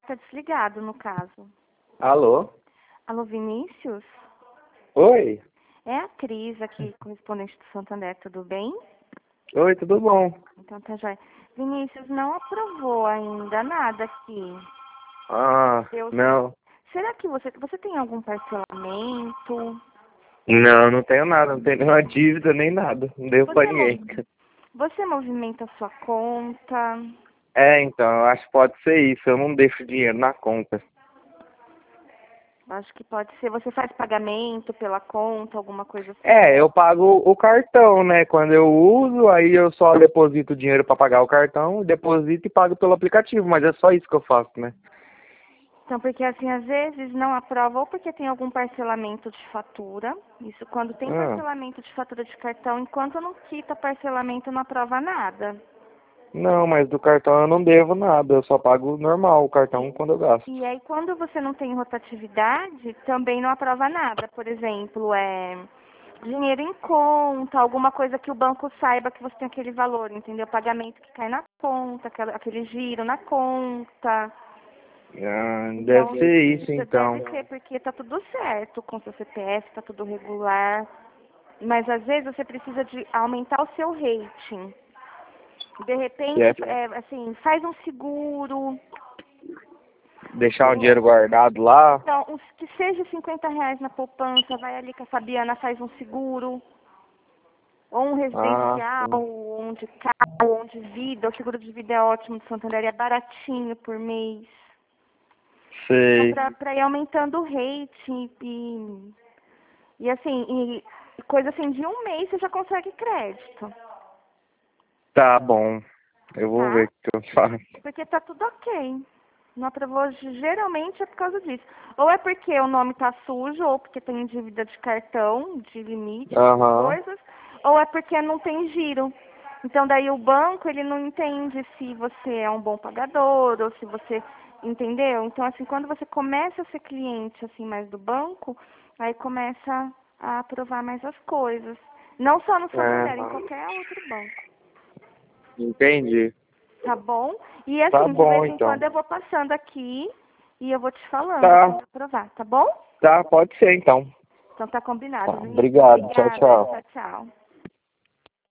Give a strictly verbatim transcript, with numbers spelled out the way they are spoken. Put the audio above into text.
tá desligado, no caso. Alô? Alô, Vinícius? Oi? É a Cris aqui, correspondente do Santander, tudo bem? Oi, tudo bom? Então tá jóia. Vinícius, não aprovou ainda nada aqui. Ah, Eu... não. Será que você, você tem algum parcelamento? Não, não tenho nada, não tenho nenhuma dívida nem nada. Não devo pra Você, ninguém. mov... você movimenta a sua conta? É, então, eu acho que pode ser isso. Eu não deixo dinheiro na conta. Acho que pode ser. Você faz pagamento pela conta, alguma coisa assim? É, eu pago o cartão, né? Quando eu uso, aí eu só deposito o dinheiro pra pagar o cartão, deposito e pago pelo aplicativo, mas é só isso que eu faço, né? Então, porque assim, às vezes não aprova ou porque tem algum parcelamento de fatura. Isso, quando tem Ah, parcelamento de fatura de cartão, enquanto não quita parcelamento, não aprova nada. não, mas do cartão eu não devo nada, eu só pago normal o cartão quando eu gasto. E aí, quando você não tem rotatividade, também não aprova nada. Por exemplo, é dinheiro em conta, alguma coisa que o banco saiba que você tem aquele valor, entendeu? Pagamento que cai na conta, aquela- aquele giro na conta. Ah, deve Então, ser isso isso então. deve ser porque tá tudo certo com seu C P F, tá tudo regular. Mas às vezes você precisa de aumentar o seu rating. De Que é repente, é, assim, faz um seguro. deixar o dinheiro guardado lá. Então, uns, que seja cinquenta reais na poupança, vai ali com a Fabiana, faz um seguro. Ou um Ah, residencial, sim. ou um de carro, ou um de vida. O seguro de vida é ótimo do Santander, é baratinho por mês. Então, Sei. pra, pra ir aumentando o rating e, e assim, e, e coisa assim, de um mês você já consegue crédito, Tá bom. Eu vou tá? ver o que eu faço. Porque tá tudo ok. Não aprovou, geralmente é por causa disso. Ou é porque o nome tá sujo, ou porque tem dívida de cartão, de limite, essas Aham. coisas, ou é porque não tem giro. Então daí o banco, ele não entende se você é um bom pagador, ou se você, entendeu? Então assim, quando você começa a ser cliente assim mais do banco, aí começa a aprovar mais as coisas. Não só no É. Santander, em qualquer outro banco. Entendi. Tá bom? E Tá assim, de bom vez em então. quando eu vou passando aqui e eu vou te falando Tá. quando aprovar, tá bom? Tá, pode ser então. Então tá Tá. combinado, Vinícius. Obrigado. Tchau, Obrigada. tchau. Tchau, tchau.